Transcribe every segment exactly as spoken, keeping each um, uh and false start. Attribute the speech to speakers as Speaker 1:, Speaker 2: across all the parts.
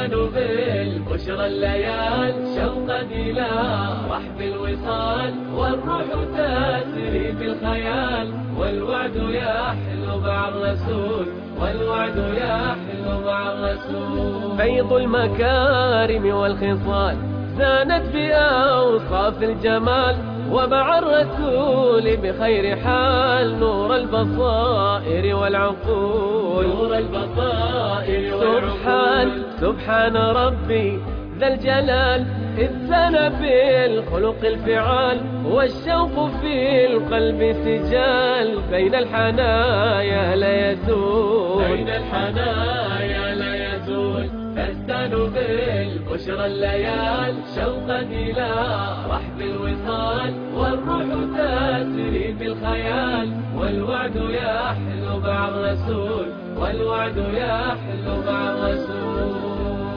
Speaker 1: تستانوا بالبشرى الليال شوقا إلى رحب الوصال، والروح تسري في الخيال، والوعد يحلو مع الرسول، والوعد يحلو مع الرسول. فيض المكارم والخصال زانت بأوصاف الجمال، ومع الرسول بخير حال نور البصائر والعقول، نور البصائر والعقول. سبحان سبحان ربي ذا الجلال، إذ سنى بالخلق الفعال، والشوق في القلب سجال، بين الحنايا لا يزول، بين الحنايا لا يزول. فاستانوا بالبشرى الليال شوقا إلى رحب الوصال، والروح تسري في الخيال، والوعد يحلو مع الرسول، والوعد يحلو مع الرسول.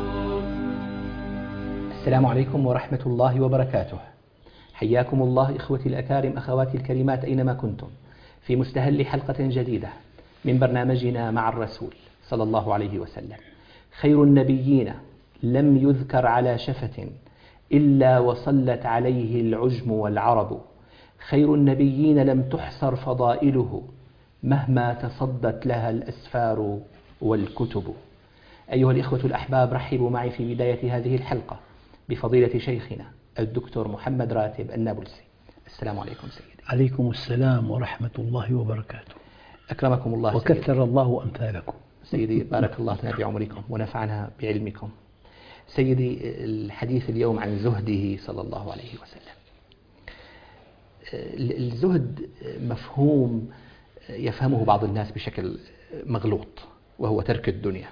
Speaker 2: السلام عليكم ورحمة الله وبركاته. حياكم الله إخوتي الأكارم، أخواتي الكريمات، أينما كنتم، في مستهل حلقة جديدة من برنامجنا مع الرسول صلى الله عليه وسلم. خير النبيين لم يذكر على شفة إلا وصلت عليه العجم والعرب، خير النبيين لم تحصر فضائله مهما تصدت لها الأسفار والكتب. أيها الإخوة الأحباب، رحبوا معي في بداية هذه الحلقة بفضيلة شيخنا الدكتور محمد راتب النابلسي. السلام عليكم سيدي.
Speaker 3: عليكم السلام ورحمة الله وبركاته.
Speaker 2: أكرمكم الله
Speaker 3: وكثر
Speaker 2: سيدي.
Speaker 3: الله أمثالكم
Speaker 2: سيدي، بارك الله لنا بعمركم ونفعنا بعلمكم. سيدي، الحديث اليوم عن زهده صلى الله عليه وسلم. الزهد مفهوم يفهمه بعض الناس بشكل مغلوط، وهو ترك الدنيا،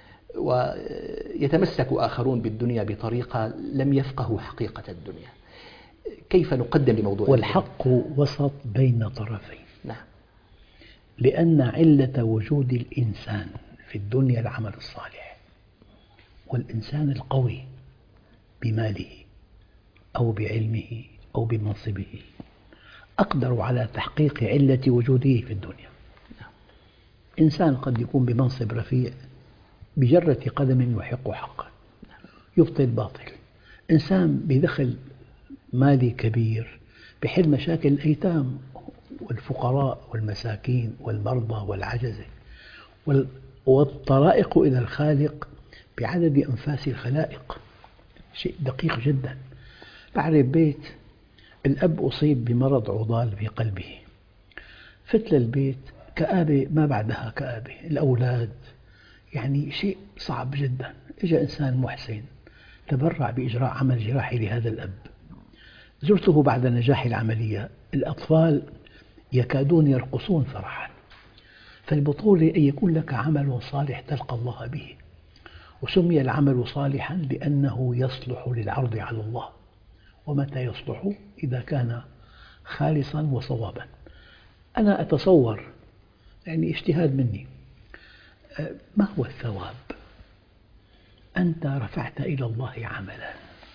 Speaker 2: ويتمسك آخرون بالدنيا بطريقة لم يفقهوا حقيقة الدنيا. كيف نقدم لموضوع
Speaker 3: والحق الدنيا؟ وسط بين طرفين.
Speaker 2: نعم.
Speaker 3: لأن علة وجود الإنسان في الدنيا العمل الصالح، والإنسان القوي بماله أو بعلمه أو بمنصبه أقدر على تحقيق علة وجوده في الدنيا. إنسان قد يكون بمنصب رفيع بجرة قدم يحق حقا يبطل باطل. إنسان بدخل مالي كبير بحل مشاكل الأيتام والفقراء والمساكين والمرضى والعجزة، والطرائق إلى الخالق بعدد أنفاس الخلائق. شيء دقيق جدا. بعرف بيت الأب أصيب بمرض عضال في قلبه، فتل البيت كآبة ما بعدها كآبة، الأولاد، يعني شيء صعب جدا. إجا إنسان محسن تبرع بإجراء عمل جراحي لهذا الأب. زرته بعد نجاح العملية، الأطفال يكادون يرقصون فرحا. فالبطولة أن يكون لك عمل صالح تلقى الله به، وسمي العمل صالحا لأنه يصلح للعرض على الله. ومتى يصلح؟ إذا كان خالصا وصوابا. أنا أتصور، يعني اجتهاد مني، ما هو الثواب؟ أنت رفعت إلى الله عملا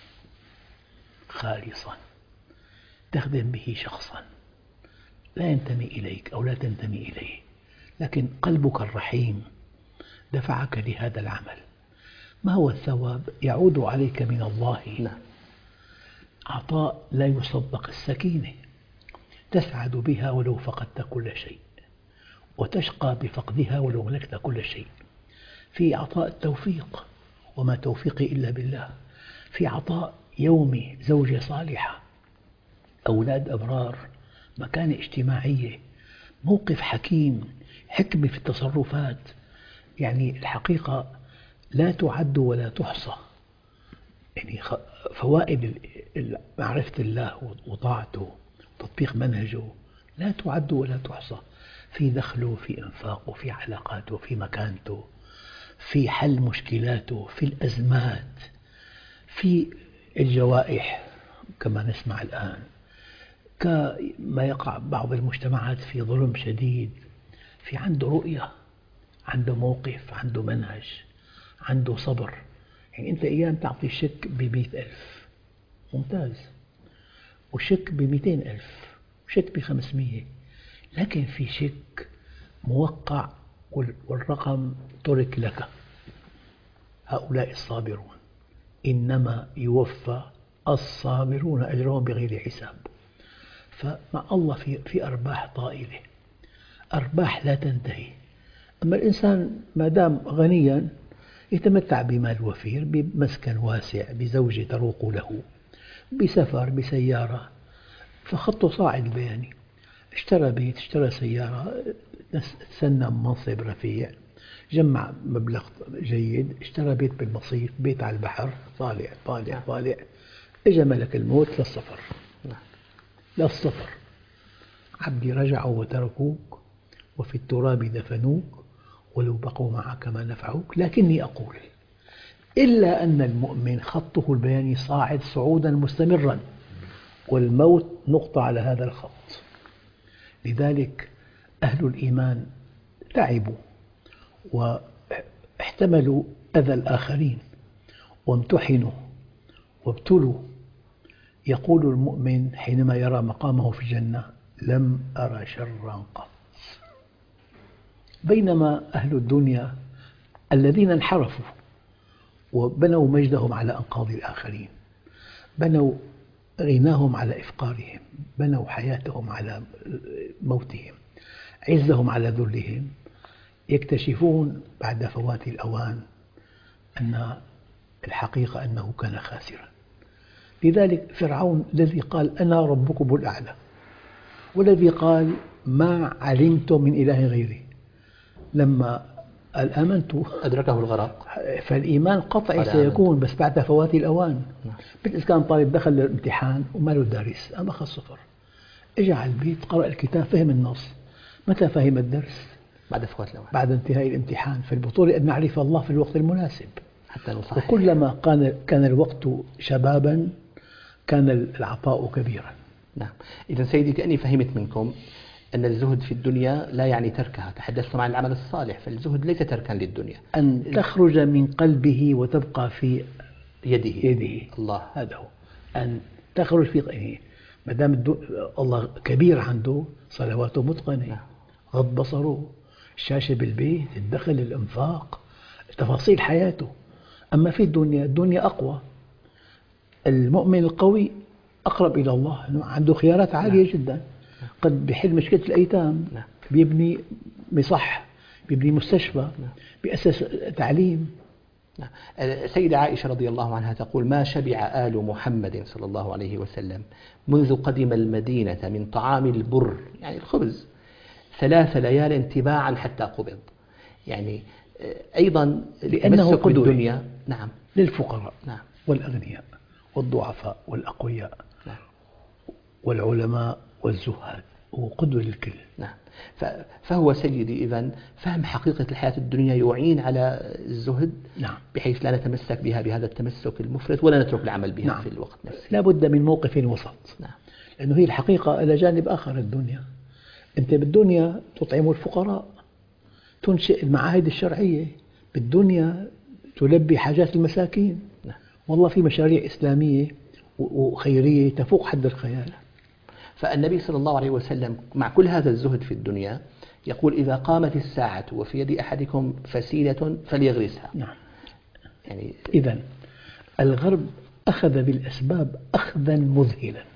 Speaker 3: خالصا تخدم به شخصا لا ينتمي إليك أو لا تنتمي إليه، لكن قلبك الرحيم دفعك لهذا العمل. ما هو الثواب؟ يعود عليك من الله عطاء لا يصدق السكينة، تسعد بها ولو فقدت كل شيء، وتشقى بفقدها ولو ملكت كل شيء. في عطاء التوفيق، وما توفيقي إلا بالله. في عطاء يومي، زوجة صالحة، أولاد أبرار، مكانة اجتماعية، موقف حكيم، حكمة في التصرفات. يعني الحقيقة لا تعد ولا تحصى. يعني فوائد معرفة الله وطاعته وتطبيق منهجه لا تعد ولا تحصى، في دخله، في إنفاقه، في علاقاته، في مكانته، في حل مشكلاته، في الأزمات، في الجوائح كما نسمع الآن، كما يقع بعض المجتمعات في ظلم شديد. في عنده رؤية، عنده موقف، عنده منهج، عنده صبر. يعني أنت أيام تعطي شيك بمئة ألف، ممتاز، وشيك بمئتين ألف، وشيك بخمسمية، لكن في شيك موقع والرقم ترك لك. هؤلاء الصابرون إنما يوفى الصابرون أجرهم بغير حساب. فمع الله في في أرباح طائلة، أرباح لا تنتهي. أما الإنسان ما دام غنيا يتمتع بمال وفير، بمسكن واسع، بزوجة تروق له، بسفر، بسيارة، فخطه صاعد البياني. اشترى بيت، اشترى سيارة، تسنم منصب رفيع، جمع مبلغ جيد، اشترى بيت بالمصيف، بيت على البحر، طالع طالع طالع، اجى ملك الموت للسفر. للسفر عبدي رجعوا وتركوك، وفي التراب دفنوك، ولو بقوا معك ما نفعوك، لكني أقول إلا أن المؤمن خطه البياني صاعد صعودا مستمرا، والموت نقطة على هذا الخط. لذلك أهل الإيمان تعبوا واحتملوا أذى الآخرين وامتحنوا وابتلوا. يقول المؤمن حينما يرى مقامه في الجنة: لم أر شرا قط. بينما أهل الدنيا الذين انحرفوا وبنوا مجدهم على أنقاض الآخرين، بنوا غناهم على إفقارهم، بنوا حياتهم على موتهم، عزهم على ذلهم، يكتشفون بعد فوات الأوان أن الحقيقة أنه كان خاسرا. لذلك فرعون الذي قال أنا ربكم الأعلى، والذي قال ما علمت من إله غيري، لما قال آمنت
Speaker 2: أدركه الغرق.
Speaker 3: فالإيمان قطعي سيكون بس بعد فوات الأوان. مثل إذا كان طالب دخل الامتحان وما له دارس، أما أخذ صفر، إجى على البيت قرأ الكتاب فهم النص، متى فهم الدرس؟
Speaker 2: بعد فوات الأوان،
Speaker 3: بعد انتهاء الامتحان. فالبطولة أن نعرف الله في الوقت المناسب
Speaker 2: حتى نصحح.
Speaker 3: وكلما كان كان الوقت شبابا كان العطاء كبيرا.
Speaker 2: نعم. إذا سيدي كأني فهمت منكم أن الزهد في الدنيا لا يعني تركها. تحدثتم عن العمل الصالح، فالزهد ليس تركا للدنيا،
Speaker 3: أن تخرج من قلبه وتبقى في
Speaker 2: يده.
Speaker 3: يده.
Speaker 2: الله،
Speaker 3: هذا هو أن تخرج في قلبه. ما دام الله كبير عنده، صلواته متقنة. نعم. غض بصره، الشاشة بالبيت، الدخل، الإنفاق، تفاصيل حياته. أما في الدنيا، الدنيا أقوى. المؤمن القوي أقرب إلى الله، عنده خيارات عالية. نعم. جدا. قد بيحل مشكلة الأيتام. نعم. بيبني مصح، بيبني مستشفى. نعم. بيأسس تعليم.
Speaker 2: نعم. سيدة عائشة رضي الله عنها تقول: ما شبع آل محمد صلى الله عليه وسلم منذ قدم المدينة من طعام البر، يعني الخبز، ثلاث ليال تباعا حتى قبض. يعني أيضا
Speaker 3: لأنه قدوة
Speaker 2: بالدنيا. نعم.
Speaker 3: للفقراء.
Speaker 2: نعم.
Speaker 3: والأغنياء والضعفاء والأقوياء.
Speaker 2: نعم.
Speaker 3: والعلماء والزهاد، وقدوة للكل.
Speaker 2: نعم. فهو سيدي إذن فهم حقيقة الحياة الدنيا يعين على الزهد. نعم. بحيث لا نتمسك بها بهذا التمسك المفرط ولا نترك العمل بها. نعم. في الوقت نفسه
Speaker 3: لا بد من موقف وسط.
Speaker 2: نعم.
Speaker 3: لأنه هي الحقيقة إلى جانب آخر الدنيا. أنت بالدنيا تطعم الفقراء، تنشئ المعاهد الشرعية، بالدنيا تلبي حاجات المساكين. نعم. والله في مشاريع إسلامية وخيرية تفوق حد الخيال.
Speaker 2: فالنبي صلى الله عليه وسلم مع كل هذا الزهد في الدنيا يقول: إذا قامت الساعة وفي يد أحدكم فسيلة فليغرسها.
Speaker 3: نعم.
Speaker 2: يعني
Speaker 3: إذن الغرب أخذ بالأسباب أخذا مذهلا،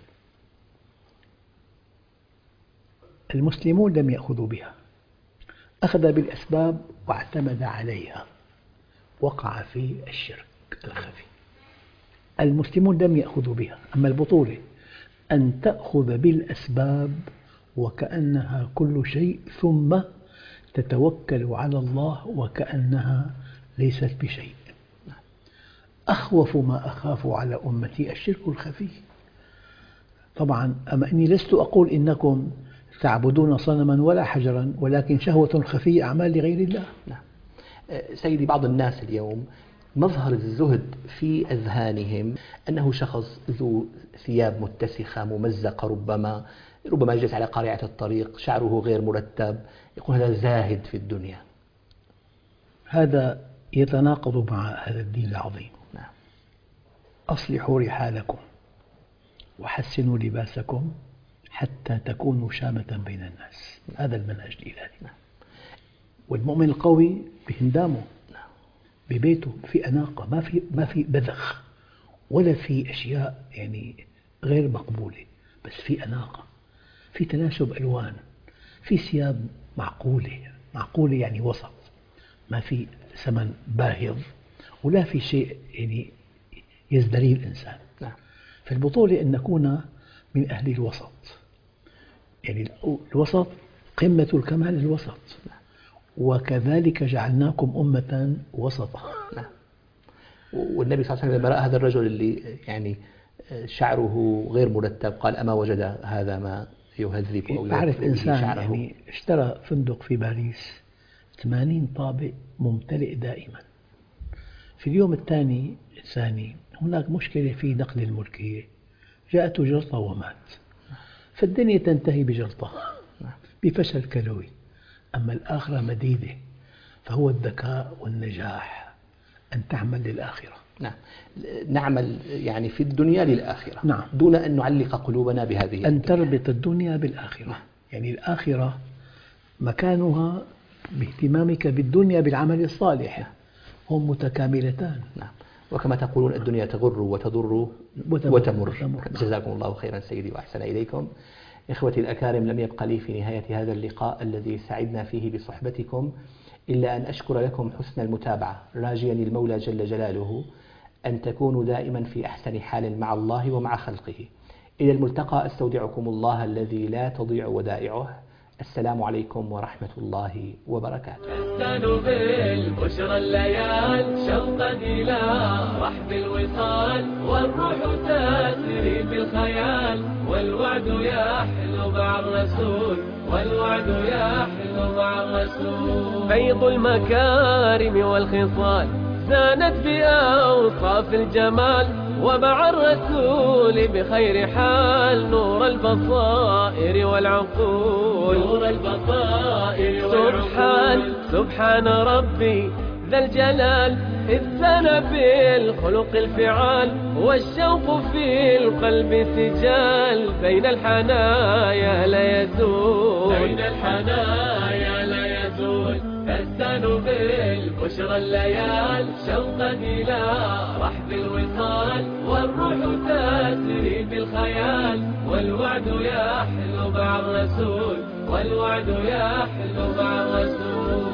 Speaker 3: المسلمون لم يأخذوا بها. أخذ بالأسباب واعتمد عليها، وقع في الشرك الخفي. المسلمون لم يأخذوا بها. أما البطولة أن تأخذ بالأسباب وكأنها كل شيء، ثم تتوكل على الله وكأنها ليست بشيء. أخوف ما أخاف على أمتي الشرك الخفي. طبعا أما أني لست أقول إنكم تعبدون صنما ولا حجرا، ولكن شهوة خفية، أعمال لغير الله.
Speaker 2: نعم. سيدي، بعض الناس اليوم مظهر الزهد في أذهانهم أنه شخص ذو ثياب متسخة ممزقة، ربما ربما يجلس على قارعة الطريق، شعره غير مرتب، يقول هذا زاهد في الدنيا.
Speaker 3: هذا يتناقض مع هذا الدين العظيم.
Speaker 2: نعم.
Speaker 3: أصلحوا رحالكم وحسنوا لباسكم حتى تكونوا شامة بين الناس. هذا المنهج الإلهي. نعم. والمؤمن القوي بهندامه، ببيته في أناقة، ما في ما في بذخ ولا في أشياء يعني غير مقبولة، بس في أناقة، في تناسب ألوان، في ثياب معقولة، معقولة يعني وسط، ما في ثمن باهظ ولا في شيء يعني يزدري الإنسان.
Speaker 2: نعم.
Speaker 3: فالبطولة أن نكون من أهل الوسط، يعني الوسط قمة الكمال الوسط، وكذلك جعلناكم أمة وسطا.
Speaker 2: نعم. والنبي صلى الله عليه وسلم لما رأى هذا الرجل اللي يعني شعره غير مرتب قال أما وجد هذا ما يهذب أو
Speaker 3: بعرف إنسان
Speaker 2: شعره.
Speaker 3: يعني اشترى فندق في باريس ثمانين طابق ممتلئ دائما، في اليوم الثاني الثاني هناك مشكلة في نقل الملكية، جاءته جلطة ومات، فالدنيا تنتهي بجلطة بفشل كلوي. أما الآخرة مديدة، فهو الذكاء والنجاح أن تعمل للآخرة.
Speaker 2: نعم، نعمل يعني في الدنيا للآخرة.
Speaker 3: نعم.
Speaker 2: دون أن نعلق قلوبنا بهذه
Speaker 3: أن
Speaker 2: الدنيا.
Speaker 3: تربط الدنيا بالآخرة.
Speaker 2: نعم.
Speaker 3: يعني الآخرة مكانها باهتمامك بالدنيا بالعمل الصالح، هم متكاملتان.
Speaker 2: نعم. وكما تقولون الدنيا تغر وتضر
Speaker 3: وتمر,
Speaker 2: وتمر.
Speaker 3: وتمر.
Speaker 2: جزاكم الله خيرا سيدي وأحسن إليكم. إخوتي الأكارم، لم يبق لي في نهاية هذا اللقاء الذي سعدنا فيه بصحبتكم إلا أن أشكر لكم حسن المتابعة، راجيا المولى جل جلاله أن تكونوا دائما في أحسن حال مع الله ومع خلقه. إلى الملتقى، أستودعكم الله الذي لا تضيع ودائعه. السلام عليكم ورحمة الله وبركاته.
Speaker 1: تستان بالبشرى الليال شوقا إلى رحب الوصال، والروح تسري بالخيال، والوعد يحلو مع الرسول، والوعد يحلو مع الرسول. فيض المكارم والخصال زانت بأوصاف الجمال، ومع الرسول بخير حال نور البصائر والعقول، نور البصائر والعقول. سبحان سبحان ربي ذا الجلال، إذ سنى بالخلق الفعال، والشوق في القلب سجال، بين الحنايا لا يزول، بين الحنايا لا يزول. تستان بالبشرى الليال شوقا إلى رحب الوصال، والروح تسري بالخيال، والوعد يحلو مع الرسول، والوعد يحلو مع الرسول.